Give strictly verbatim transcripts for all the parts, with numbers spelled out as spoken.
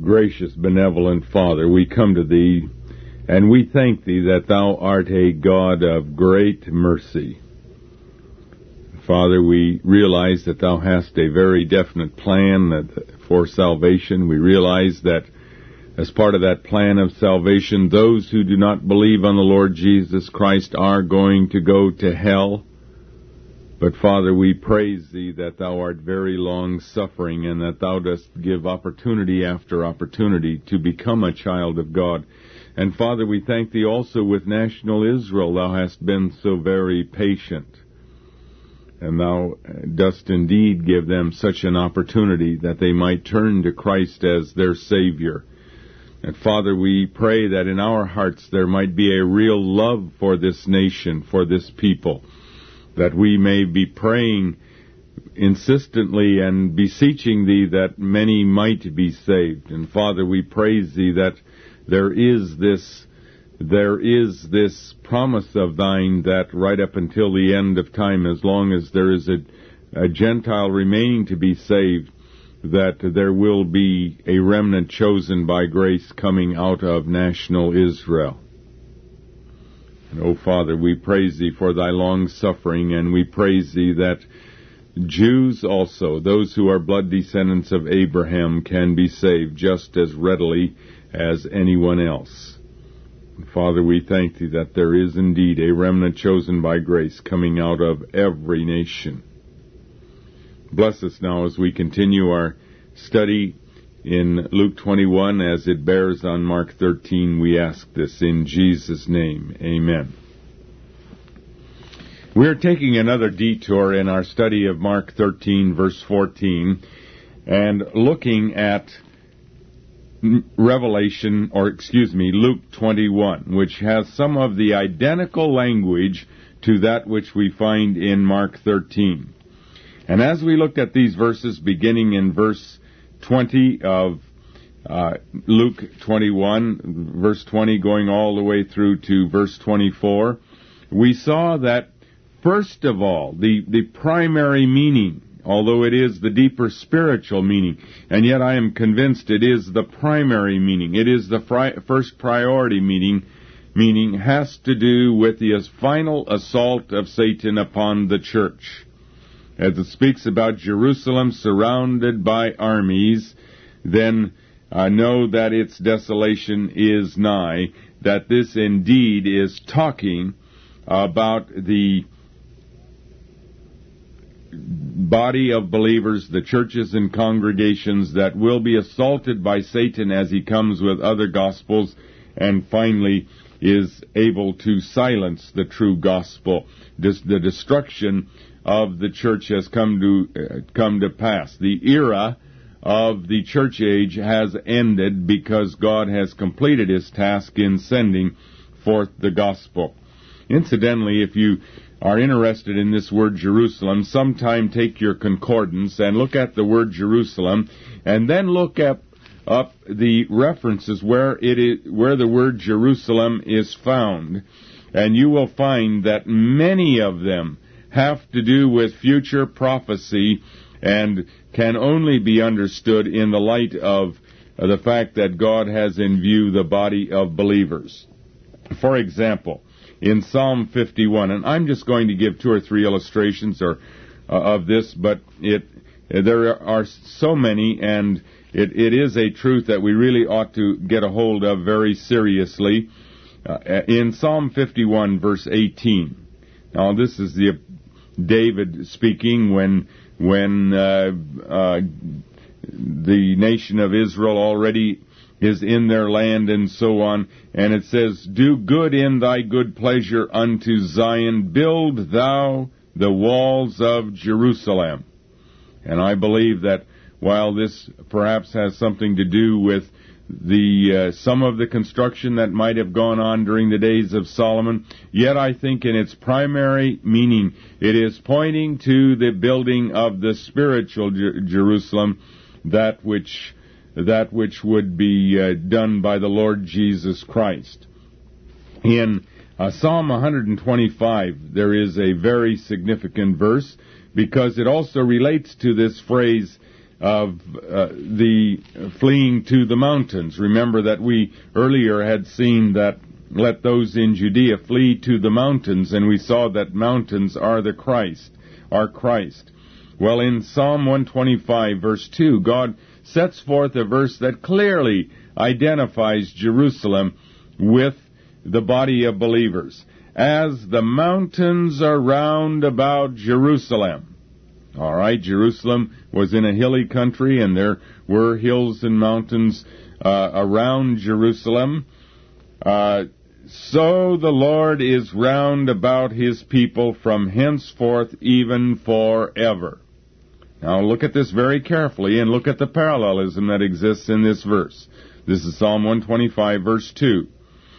Gracious, benevolent Father, we come to Thee, and we thank Thee that Thou art a God of great mercy. Father, we realize that Thou hast a very definite plan that, for salvation. We realize that as part of that plan of salvation, those who do not believe on the Lord Jesus Christ are going to go to hell. But, Father, we praise Thee that Thou art very long-suffering and that Thou dost give opportunity after opportunity to become a child of God. And, Father, we thank Thee also with national Israel. Thou hast been so very patient. And Thou dost indeed give them such an opportunity that they might turn to Christ as their Savior. And, Father, we pray that in our hearts there might be a real love for this nation, for this people, that we may be praying insistently and beseeching Thee that many might be saved. And, Father, we praise Thee that there is this There is this promise of Thine that right up until the end of time, as long as there is a, a Gentile remaining to be saved, that there will be a remnant chosen by grace coming out of national Israel. And, oh, Father, we praise Thee for Thy long-suffering, and we praise Thee that Jews also, those who are blood descendants of Abraham, can be saved just as readily as anyone else. Father, we thank Thee that there is indeed a remnant chosen by grace coming out of every nation. Bless us now as we continue our study in Luke twenty-one as it bears on Mark thirteen. We ask this in Jesus' name. Amen. We are taking another detour in our study of Mark thirteen, verse fourteen, and looking at Revelation, or excuse me, Luke twenty-one, which has some of the identical language to that which we find in Mark thirteen. And as we looked at these verses, beginning in verse twenty of uh, Luke twenty-one, verse twenty, going all the way through to verse twenty-four, we saw that, first of all, the, the primary meaning, although it is the deeper spiritual meaning, and yet I am convinced it is the primary meaning, it is the fri- first priority meaning, meaning has to do with the final assault of Satan upon the church. As it speaks about Jerusalem surrounded by armies, then uh, know that its desolation is nigh, that this indeed is talking about the body of believers, the churches and congregations that will be assaulted by Satan as he comes with other gospels and finally is able to silence the true gospel. This, the destruction of the church has come to uh, come to pass. The era of the church age has ended because God has completed His task in sending forth the gospel. Incidentally, if you are interested in this word Jerusalem, sometime take your concordance and look at the word Jerusalem, and then look up, up the references where it is, where the word Jerusalem is found, and you will find that many of them have to do with future prophecy and can only be understood in the light of the fact that God has in view the body of believers. For example, in Psalm fifty-one, and I'm just going to give two or three illustrations or uh, of this, but it there are so many, and it, it is a truth that we really ought to get a hold of very seriously. Uh, in Psalm fifty-one, verse eighteen, now this is the David speaking when when uh, uh, the nation of Israel already is in their land and so on. And it says, "Do good in thy good pleasure unto Zion, build thou the walls of Jerusalem." And I believe that while this perhaps has something to do with the uh, some of the construction that might have gone on during the days of Solomon, yet I think in its primary meaning it is pointing to the building of the spiritual Jer- Jerusalem, that which that which would be uh, done by the Lord Jesus Christ. In uh, Psalm one twenty-five, there is a very significant verse, because it also relates to this phrase of uh, the fleeing to the mountains. Remember that we earlier had seen that let those in Judea flee to the mountains, and we saw that mountains are the Christ, are Christ. Well, in Psalm one twenty-five, verse two, God sets forth a verse that clearly identifies Jerusalem with the body of believers. As the mountains are round about Jerusalem. All right, Jerusalem was in a hilly country, and there were hills and mountains uh, around Jerusalem. Uh, so the Lord is round about his people from henceforth even forever. Now look at this very carefully and look at the parallelism that exists in this verse. This is Psalm one twenty-five, verse two.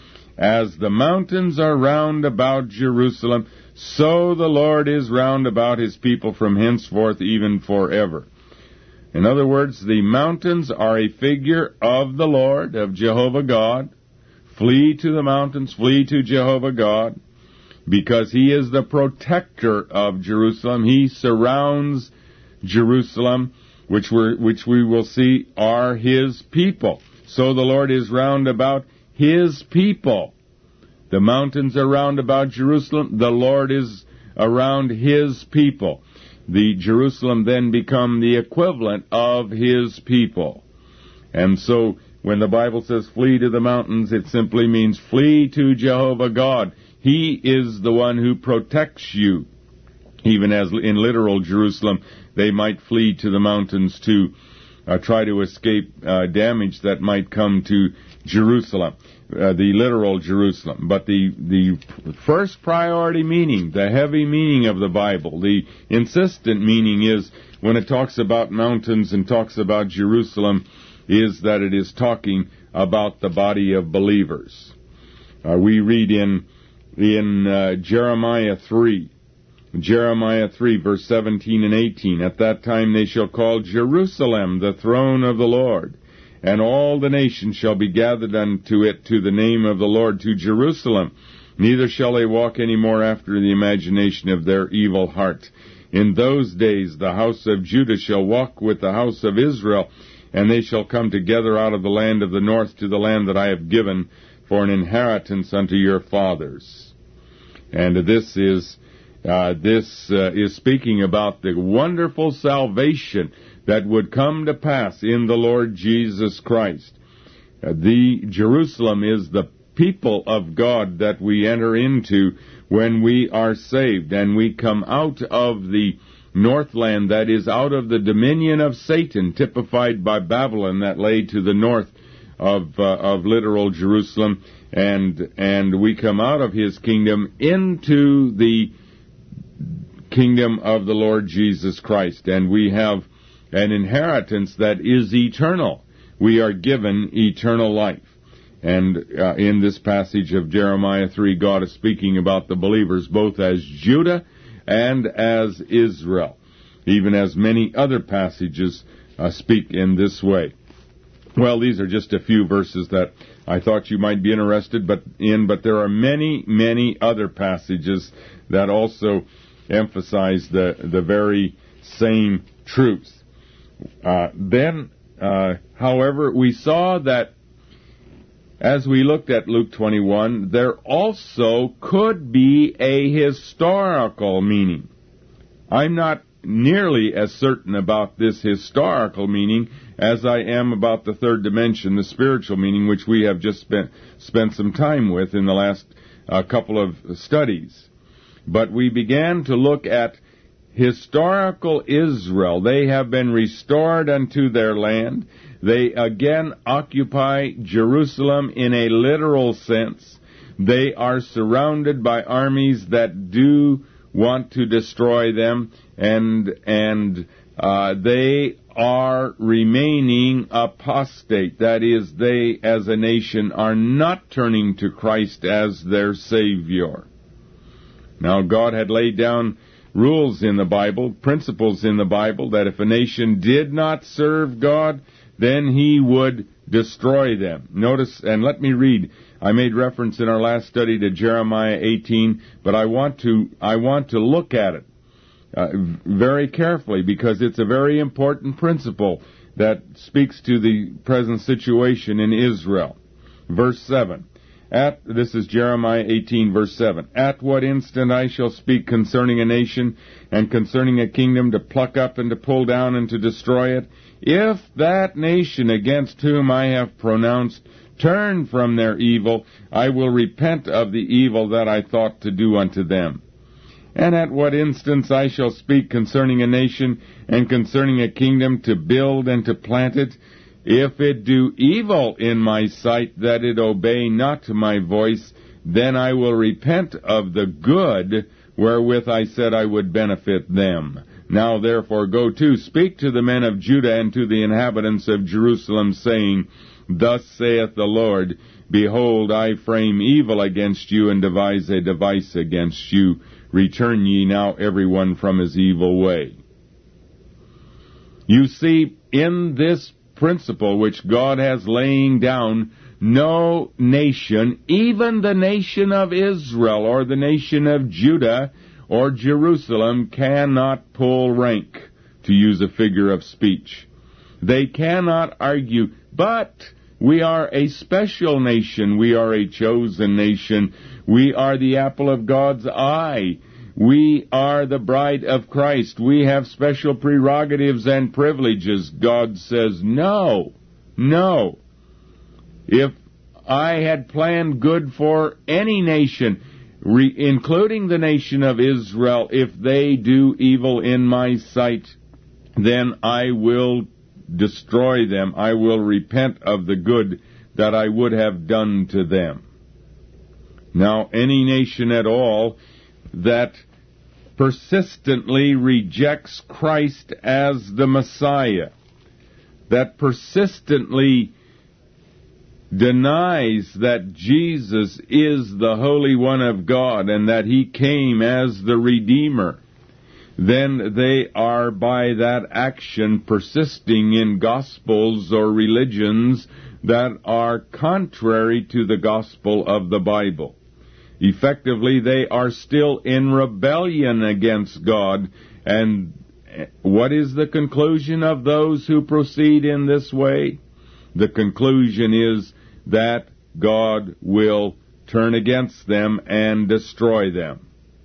As the mountains are round about Jerusalem, so the Lord is round about his people from henceforth even forever. In other words, the mountains are a figure of the Lord, of Jehovah God. Flee to the mountains, flee to Jehovah God, because he is the protector of Jerusalem. He surrounds Jerusalem, which we which we will see are his people. So the Lord is round about his people. The mountains are round about Jerusalem. The Lord is around his people. The Jerusalem then become the equivalent of his people. And so when the Bible says flee to the mountains, it simply means flee to Jehovah God. He is the one who protects you. Even as in literal Jerusalem, they might flee to the mountains to uh, try to escape uh, damage that might come to Jerusalem, uh, the literal Jerusalem. But the the first priority meaning, the heavy meaning of the Bible, the insistent meaning is when it talks about mountains and talks about Jerusalem, is that it is talking about the body of believers. Uh, we read in in uh, Jeremiah three. Jeremiah three, verse seventeen and eighteen, at that time they shall call Jerusalem the throne of the Lord, and all the nations shall be gathered unto it to the name of the Lord, to Jerusalem. Neither shall they walk any more after the imagination of their evil heart. In those days the house of Judah shall walk with the house of Israel, and they shall come together out of the land of the north to the land that I have given for an inheritance unto your fathers. And this is Uh, this uh, is speaking about the wonderful salvation that would come to pass in the Lord Jesus Christ. Uh, the Jerusalem is the people of God that we enter into when we are saved, and we come out of the northland, that is, out of the dominion of Satan, typified by Babylon, that lay to the north of uh, of literal Jerusalem, and and we come out of his kingdom into the kingdom of the Lord Jesus Christ, and we have an inheritance that is eternal. We are given eternal life. And uh, in this passage of Jeremiah three, God is speaking about the believers both as Judah and as Israel, even as many other passages uh, speak in this way. Well, these are just a few verses that I thought you might be interested but in, but there are many, many other passages that also emphasize the, the very same truths. Uh, then, uh, however, we saw that as we looked at Luke twenty-one, there also could be a historical meaning. I'm not nearly as certain about this historical meaning as I am about the third dimension, the spiritual meaning, which we have just spent, spent some time with in the last uh, couple of studies. But we began to look at historical Israel. They have been restored unto their land. They again occupy Jerusalem in a literal sense. They are surrounded by armies that do want to destroy them, and and uh, they are remaining apostate. That is, they as a nation are not turning to Christ as their Savior. Now, God had laid down rules in the Bible, principles in the Bible, that if a nation did not serve God, then he would destroy them. Notice, and let me read, I made reference in our last study to Jeremiah eighteen, but I want to, I want to look at it. uh, very carefully, because it's a very important principle that speaks to the present situation in Israel. Verse seven. At, this is Jeremiah eighteen, verse seven. At what instant I shall speak concerning a nation and concerning a kingdom, to pluck up and to pull down and to destroy it, if that nation against whom I have pronounced turn from their evil, I will repent of the evil that I thought to do unto them. And at what instance I shall speak concerning a nation and concerning a kingdom, to build and to plant it, if it do evil in my sight, that it obey not to my voice, then I will repent of the good wherewith I said I would benefit them. Now therefore go to, speak to the men of Judah and to the inhabitants of Jerusalem, saying, Thus saith the Lord, Behold, I frame evil against you, and devise a device against you. Return ye now every one from his evil way. You see, in this principle which God has laying down, no nation, even the nation of Israel or the nation of Judah or Jerusalem, cannot pull rank, to use a figure of speech. They cannot argue, but we are a special nation, we are a chosen nation, we are the apple of God's eye, we are the bride of Christ, we have special prerogatives and privileges. God says, no, no. If I had planned good for any nation, re- including the nation of Israel, if they do evil in my sight, then I will destroy them. I will repent of the good that I would have done to them. Now, any nation at all that persistently rejects Christ as the Messiah, that persistently denies that Jesus is the Holy One of God and that He came as the Redeemer, then they are by that action persisting in gospels or religions that are contrary to the gospel of the Bible. Effectively, they are still in rebellion against God. And what is the conclusion of those who proceed in this way? The conclusion is that God will turn against them and destroy them.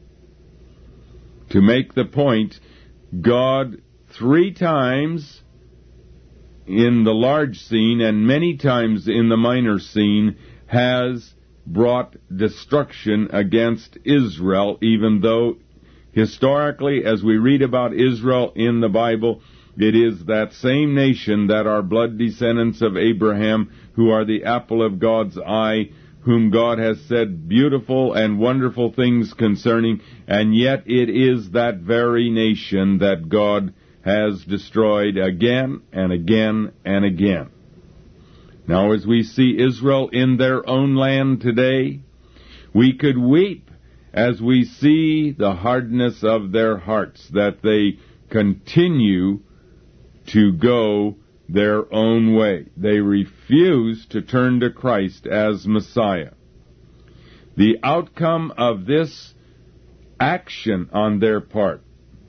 To make the point, God three times in the large scene and many times in the minor scene has brought destruction against Israel, even though historically, as we read about Israel in the Bible, it is that same nation that are blood descendants of Abraham, who are the apple of God's eye, whom God has said beautiful and wonderful things concerning, and yet it is that very nation that God has destroyed again and again and again. Now, as we see Israel in their own land today, we could weep as we see the hardness of their hearts, that they continue to go their own way. They refuse to turn to Christ as Messiah. The outcome of this action on their part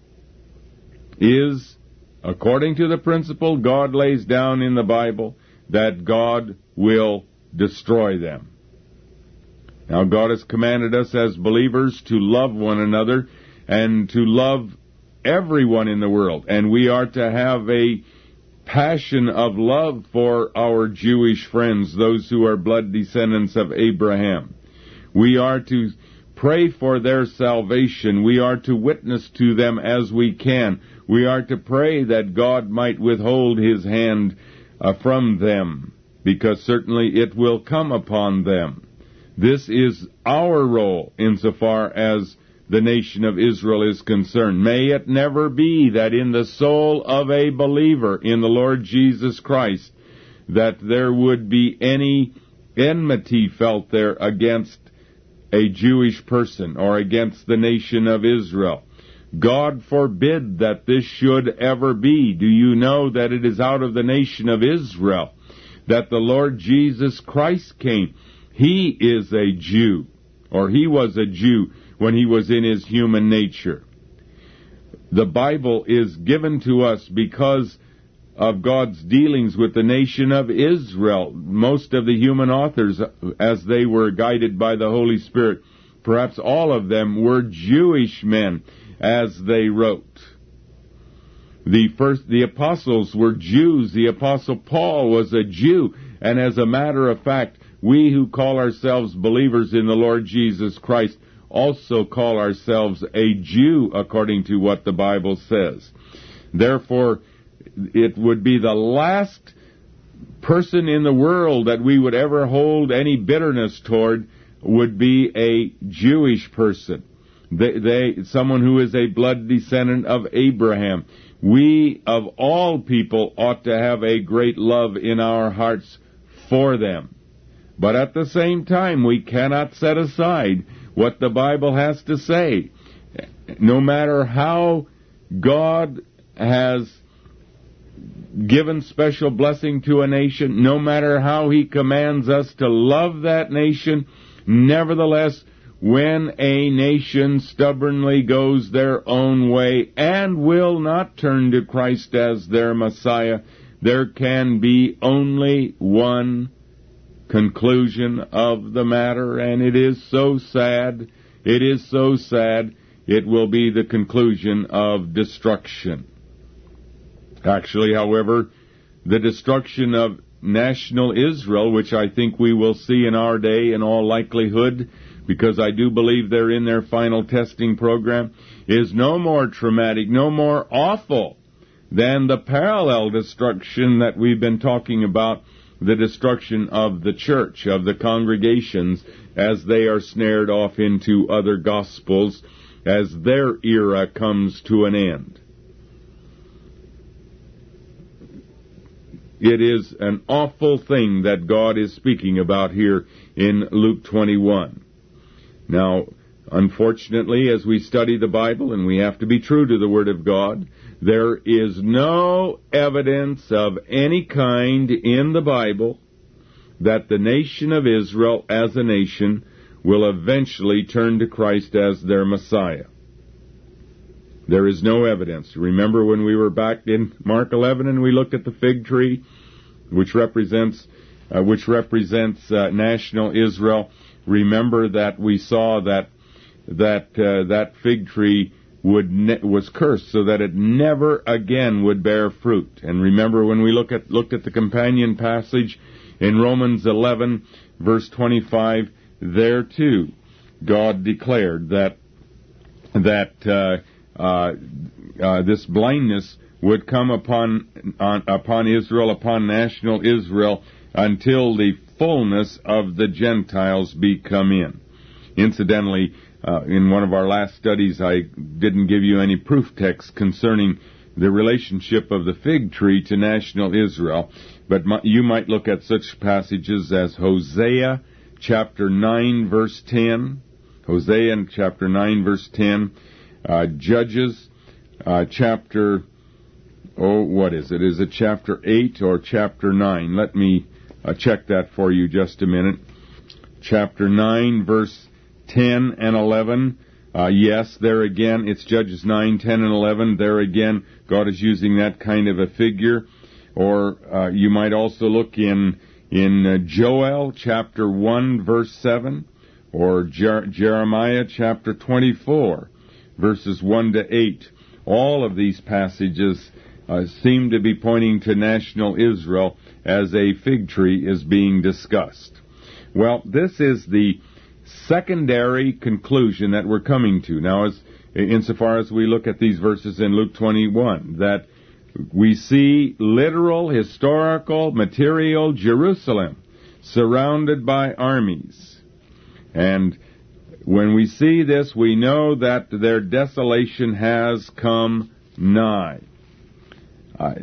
is, according to the principle God lays down in the Bible, that God will destroy them. Now, God has commanded us as believers to love one another and to love everyone in the world, and we are to have a passion of love for our Jewish friends, those who are blood descendants of Abraham. We are to pray for their salvation. We are to witness to them as we can. We are to pray that God might withhold His hand uh, from them, because certainly it will come upon them. This is our role insofar as the nation of Israel is concerned. May it never be that in the soul of a believer in the Lord Jesus Christ that there would be any enmity felt there against a Jewish person or against the nation of Israel. God forbid that this should ever be. Do you know that it is out of the nation of Israel that the Lord Jesus Christ came? He is a Jew, or He was a Jew when He was in His human nature. The Bible is given to us because of God's dealings with the nation of Israel. Most of the human authors, as they were guided by the Holy Spirit, perhaps all of them were Jewish men as they wrote. The first, the apostles were Jews. The apostle Paul was a Jew. And as a matter of fact, we who call ourselves believers in the Lord Jesus Christ also call ourselves a Jew according to what the Bible says. Therefore, it would be the last person in the world that we would ever hold any bitterness toward would be a Jewish person. They, they, someone who is a blood descendant of Abraham. We, of all people, ought to have a great love in our hearts for them. But at the same time, we cannot set aside what the Bible has to say. No matter how God has given special blessing to a nation, no matter how He commands us to love that nation, nevertheless, when a nation stubbornly goes their own way and will not turn to Christ as their Messiah, there can be only one conclusion of the matter, and it is so sad, it is so sad, it will be the conclusion of destruction. Actually, however, the destruction of national Israel, which I think we will see in our day in all likelihood, because I do believe they're in their final testing program, is no more traumatic, no more awful than the parallel destruction that we've been talking about, the destruction of the church, of the congregations, as they are snared off into other gospels, as their era comes to an end. It is an awful thing that God is speaking about here in Luke twenty-one. Now, unfortunately, as we study the Bible, and we have to be true to the Word of God, there is no evidence of any kind in the Bible that the nation of Israel as a nation will eventually turn to Christ as their Messiah. There is no evidence. Remember when we were back in Mark eleven and we looked at the fig tree, which represents uh, which represents uh, national Israel? Remember that we saw that that uh, that fig tree would ne- was cursed, so that it never again would bear fruit. And remember when we look at looked at the companion passage in Romans eleven, verse twenty-five, there too, God declared that that uh, uh, uh, this blindness would come upon on, upon Israel, upon national Israel, until the fullness of the Gentiles be come in. Incidentally, uh, in one of our last studies, I didn't give you any proof text concerning the relationship of the fig tree to national Israel, but my, you might look at such passages as Hosea chapter nine, verse ten, Hosea chapter nine, verse ten, uh, Judges uh, chapter, oh, what is it? Is it chapter eight or chapter nine? Let me uh, check that for you just a minute. Chapter nine, verse ten and eleven. Uh, yes, there again, it's Judges nine, ten, and eleven. There again, God is using that kind of a figure. Or uh, you might also look in in uh, Joel chapter one, verse seven, or Jer- Jeremiah chapter twenty-four, verses one to eight. All of these passages uh, seem to be pointing to national Israel as a fig tree is being discussed. Well, this is the secondary conclusion that we're coming to. Now, as insofar as we look at these verses in Luke twenty-one, that we see literal, historical, material Jerusalem surrounded by armies. And when we see this, we know that their desolation has come nigh. I,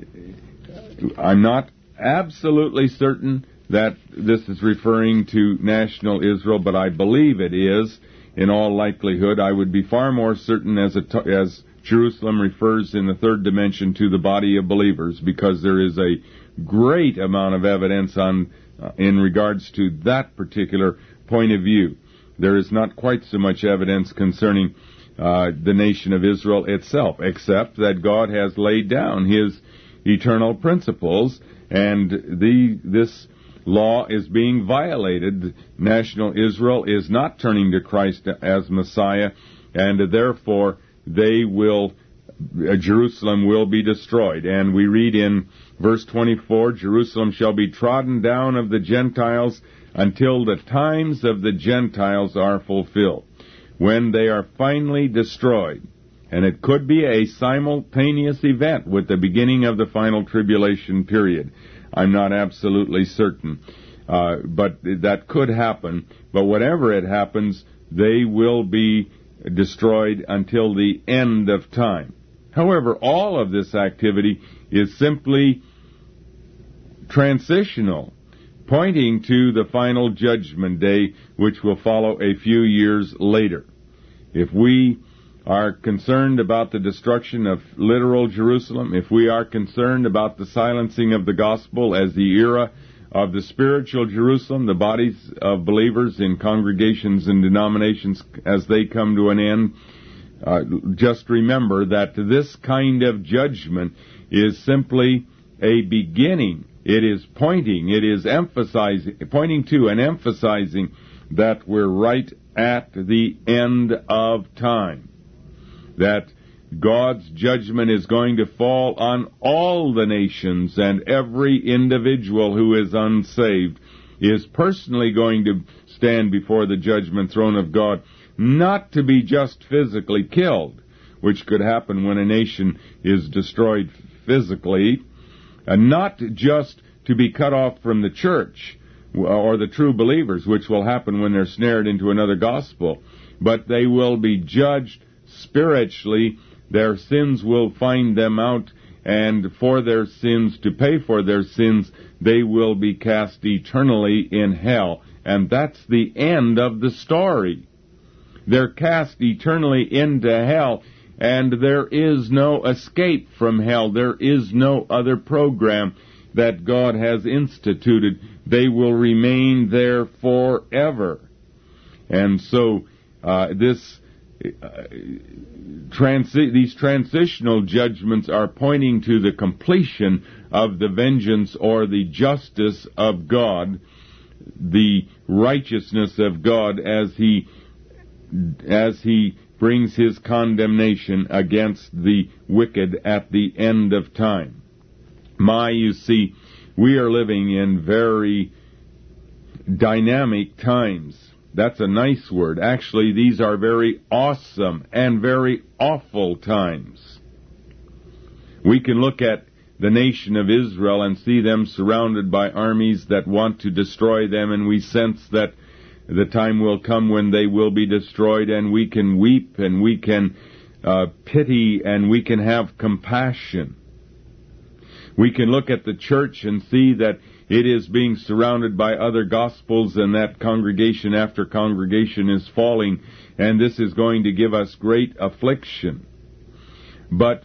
I'm not absolutely certain that this is referring to national Israel, but I believe it is. In all likelihood, I would be far more certain as it, as Jerusalem refers in the third dimension to the body of believers, because there is a great amount of evidence on uh, in regards to that particular point of view. There is not quite so much evidence concerning uh, the nation of Israel itself, except that God has laid down His eternal principles, and the this law is being violated. National Israel is not turning to Christ as Messiah, and therefore they will, uh, Jerusalem will be destroyed. And we read in verse twenty-four, Jerusalem shall be trodden down of the Gentiles until the times of the Gentiles are fulfilled, when they are finally destroyed. And it could be a simultaneous event with the beginning of the final tribulation period. I'm not absolutely certain, uh, but that could happen. But whatever it happens, they will be destroyed until the end of time. However, all of this activity is simply transitional, pointing to the final judgment day, which will follow a few years later. If we are concerned about the destruction of literal Jerusalem, if we are concerned about the silencing of the gospel as the era of the spiritual Jerusalem, the bodies of believers in congregations and denominations as they come to an end, uh, just remember that this kind of judgment is simply a beginning. It is pointing, it is emphasizing, pointing to and emphasizing that we're right at the end of time. That God's judgment is going to fall on all the nations, and every individual who is unsaved is personally going to stand before the judgment throne of God, not to be just physically killed, which could happen when a nation is destroyed physically, and not just to be cut off from the church or the true believers, which will happen when they're snared into another gospel, but they will be judged spiritually. Their sins will find them out, and for their sins, to pay for their sins, they will be cast eternally in hell. And that's the end of the story. They're cast eternally into hell, and there is no escape from hell. There is no other program that God has instituted. They will remain there forever. And so uh, this uh, transi- these transitional judgments are pointing to the completion of the vengeance or the justice of God, the righteousness of God as he as he brings his condemnation against the wicked at the end of time. My, you see, we are living in very dynamic times. That's a nice word. Actually, these are very awesome and very awful times. We can look at the nation of Israel and see them surrounded by armies that want to destroy them, and we sense that the time will come when they will be destroyed, and we can weep and we can uh, pity and we can have compassion. We can look at the church and see that it is being surrounded by other gospels, and that congregation after congregation is falling, and this is going to give us great affliction. But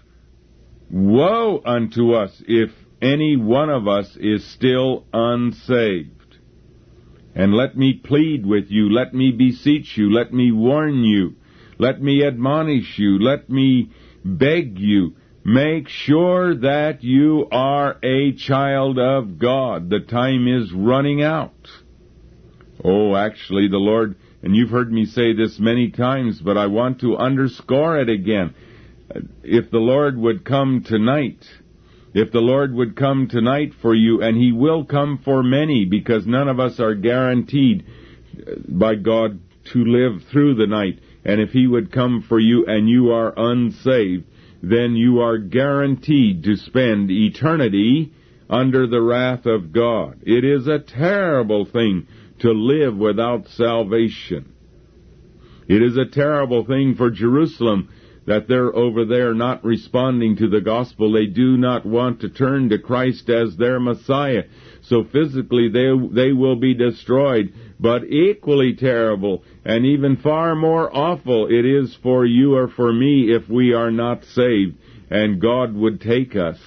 woe unto us if any one of us is still unsaved. And let me plead with you, let me beseech you, let me warn you, let me admonish you, let me beg you, make sure that you are a child of God. The time is running out. Oh, actually, the Lord, and you've heard me say this many times, but I want to underscore it again. If the Lord would come tonight, if the Lord would come tonight for you, and He will come for many, because none of us are guaranteed by God to live through the night. And if He would come for you and you are unsaved, then you are guaranteed to spend eternity under the wrath of God. It is a terrible thing to live without salvation. It is a terrible thing for Jerusalem that they're over there not responding to the gospel. They do not want to turn to Christ as their Messiah. So physically they they will be destroyed. But equally terrible and even far more awful it is for you or for me if we are not saved, and God would take us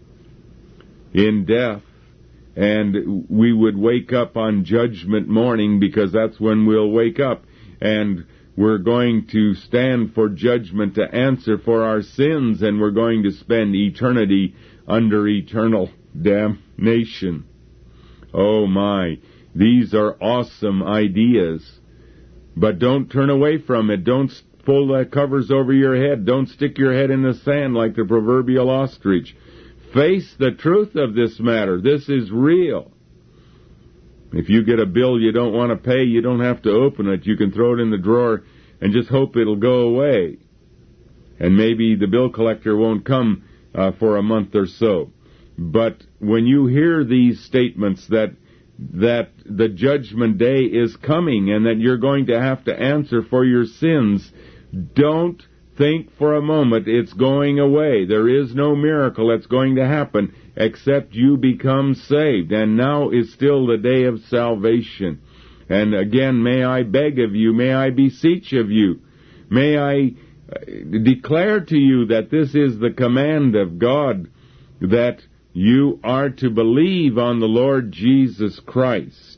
in death, and we would wake up on judgment morning, because that's when we'll wake up, and we're going to stand for judgment to answer for our sins, and we're going to spend eternity under eternal damnation. Oh my, these are awesome ideas. But don't turn away from it. Don't pull the covers over your head. Don't stick your head in the sand like the proverbial ostrich. Face the truth of this matter. This is real. If you get a bill you don't want to pay, you don't have to open it. You can throw it in the drawer and just hope it'll go away. And maybe the bill collector won't come uh, for a month or so. But when you hear these statements that that the judgment day is coming and that you're going to have to answer for your sins, don't think for a moment it's going away. There is no miracle that's going to happen except you become saved. And now is still the day of salvation. And again, may I beg of you, may I beseech of you, may I declare to you that this is the command of God, that you are to believe on the Lord Jesus Christ.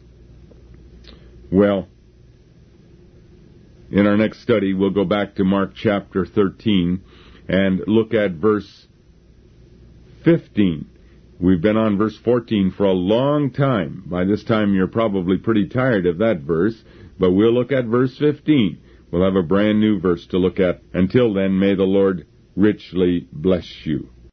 Well, in our next study, we'll go back to Mark chapter thirteen and look at verse fifteen. We've been on verse fourteen for a long time. By this time, you're probably pretty tired of that verse, but we'll look at verse fifteen. We'll have a brand new verse to look at. Until then, may the Lord richly bless you.